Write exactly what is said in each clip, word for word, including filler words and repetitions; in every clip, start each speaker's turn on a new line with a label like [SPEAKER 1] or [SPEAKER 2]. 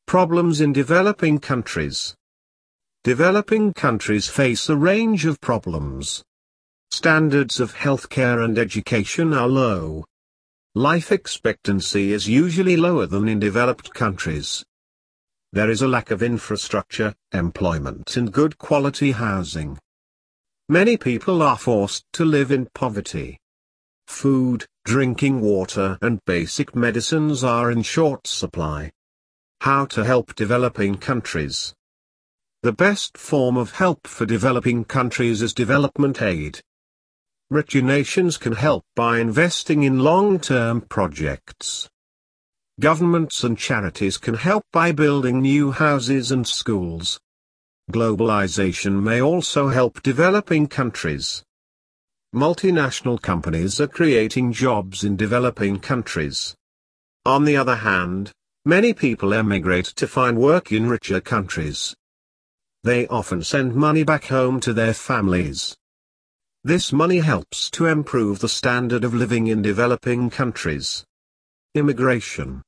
[SPEAKER 1] Problems in developing countries. Developing countries face a range of problems. Standards of healthcare and education are low. Life expectancy is usually lower than in developed countries. There is a lack of infrastructure, employment and good quality housing. Many people are forced to live in poverty. Food, drinking water and basic medicines are in short supply. How to help developing countries? The best form of help for developing countries is development aid. Richer nations can help by investing in long-term projects. Governments and charities can help by building new houses and schools. Globalization may also help developing countries. Multinational companies are creating jobs in developing countries. On the other hand, many people emigrate to find work in richer countries. They often send money back home to their families. This money helps to improve the standard of living in developing countries. Immigration.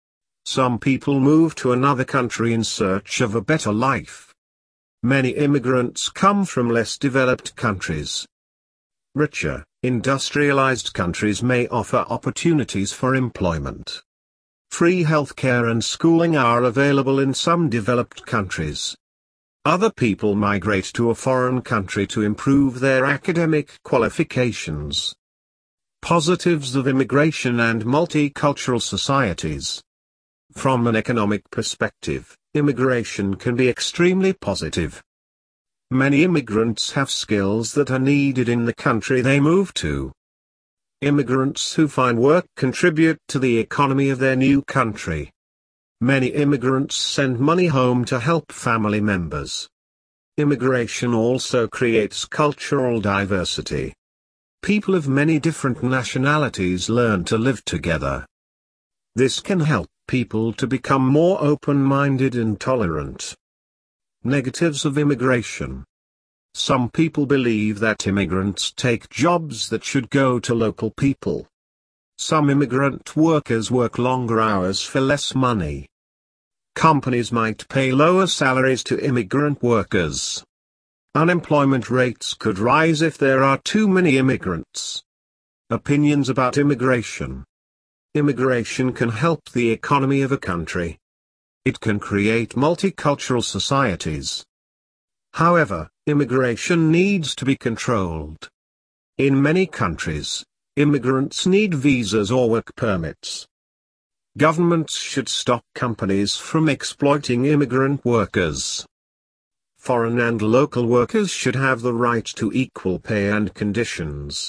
[SPEAKER 1] Some people move to another country in search of a better life. Many immigrants come from less developed countries. Richer, industrialized countries may offer opportunities for employment. Free healthcare and schooling are available in some developed countries. Other people migrate to a foreign country to improve their academic qualifications. Positives of immigration and multicultural societies. From an economic perspective, immigration can be extremely positive. Many immigrants have skills that are needed in the country they move to. Immigrants who find work contribute to the economy of their new country. Many immigrants send money home to help family members. Immigration also creates cultural diversity. People of many different nationalities learn to live together. This can help people to become more open-minded and tolerant. Negatives of immigration. Some people believe that immigrants take jobs that should go to local people. Some immigrant workers work longer hours for less money. Companies might pay lower salaries to immigrant workers. Unemployment rates could rise if there are too many immigrants. Opinions about immigration. Immigration can help the economy of a country. It can create multicultural societies. However, immigration needs to be controlled. In many countries, immigrants need visas or work permits. Governments should stop companies from exploiting immigrant workers. Foreign and local workers should have the right to equal pay and conditions.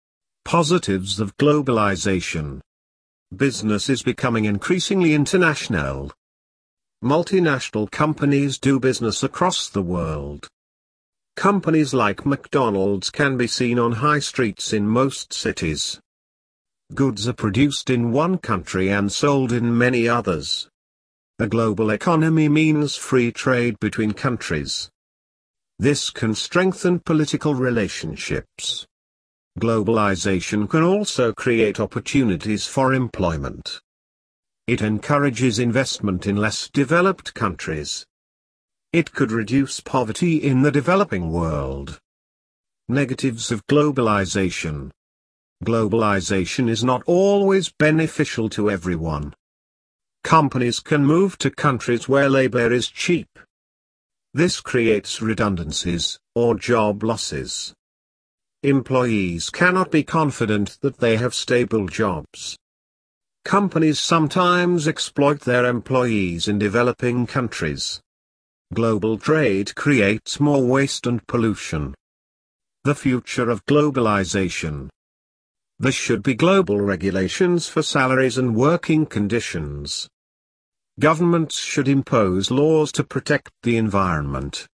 [SPEAKER 1] Positives of globalization. Business is becoming increasingly international. Multinational companies do business across the world. Companies like McDonald's can be seen on high streets in most cities. Goods are produced in one country and sold in many others. A global economy means free trade between countries. This can strengthen political relationships. Globalization can also create opportunities for employment. It encourages investment in less developed countries. It could reduce poverty in the developing world. Negatives of globalization. Globalization is not always beneficial to everyone. Companies can move to countries where labor is cheap. This creates redundancies, or job losses. Employees cannot be confident that they have stable jobs. Companies sometimes exploit their employees in developing countries. Global trade creates more waste and pollution. The future of globalization. There should be global regulations for salaries and working conditions. Governments should impose laws to protect the environment.